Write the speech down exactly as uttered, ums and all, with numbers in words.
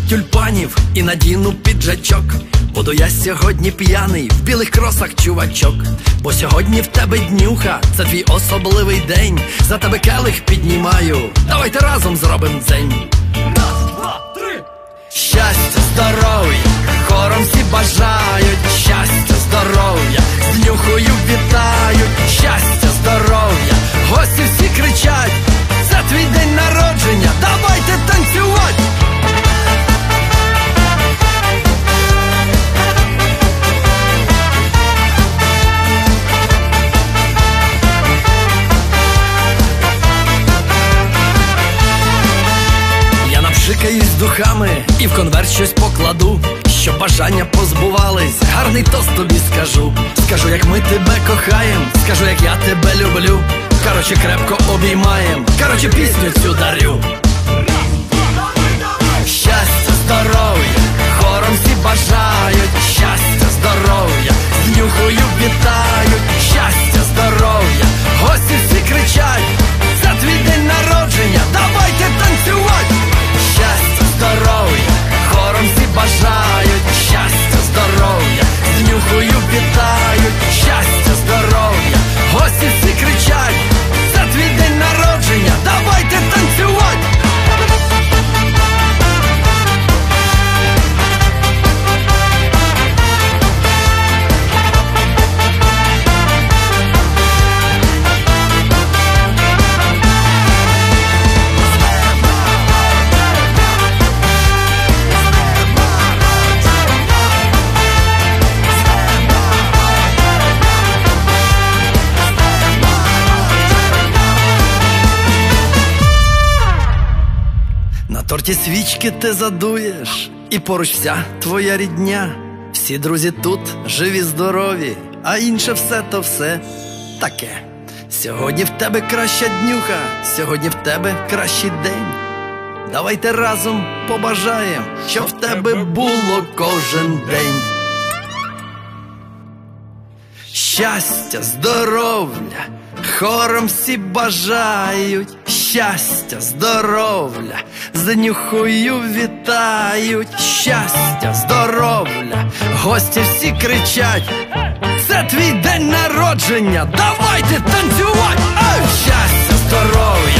тюльпанів і надіну піджачок. Буду я сьогодні п'яний, в білих кросах, чувачок. Бо сьогодні в тебе днюха, це твій особливий день. За тебе келих піднімаю, давайте разом зробим дзень. Раз, два, три. Щастя, здоров'я, хором всі бажають. Щастя, здоров'я, з днюхою вітають. Щастя, здоров'я, гості всі кричать: це твій день народження, давайте танцювать! Шикаюсь духами і в конверт щось покладу, щоб бажання позбувались, гарний тост тобі скажу. Скажу, як ми тебе кохаєм, скажу, як я тебе люблю. Короче, крепко обіймаєм, короче, пісню цю дарю. Щастя, здоров'я, хором всі бажають. Щастя, здоров'я, з днюхою вітають. Щастя, здоров'я, гості всі кричать: це твій день народження, давайте танцювать! Щастя, здоров'я, хором всі бажають. Щастя, здоров'я, з днюхою вітають. Щастя, здоров'я, гості всі кричать: це твій день народження, давайте танцювать! На торті свічки ти задуєш, і поруч вся твоя рідня. Всі друзі тут живі, здорові, а інше все то все таке. Сьогодні в тебе краща днюха, сьогодні в тебе кращий день. Давайте разом побажаєм, щоб в тебе було кожен день. Щастя, здоров'я, хором всі бажають. Щастя, здоров'я, з днюхою вітають. Щастя, здоров'я, гості всі кричать: це твій день народження, давайте танцювати! Щастя, здоров'я,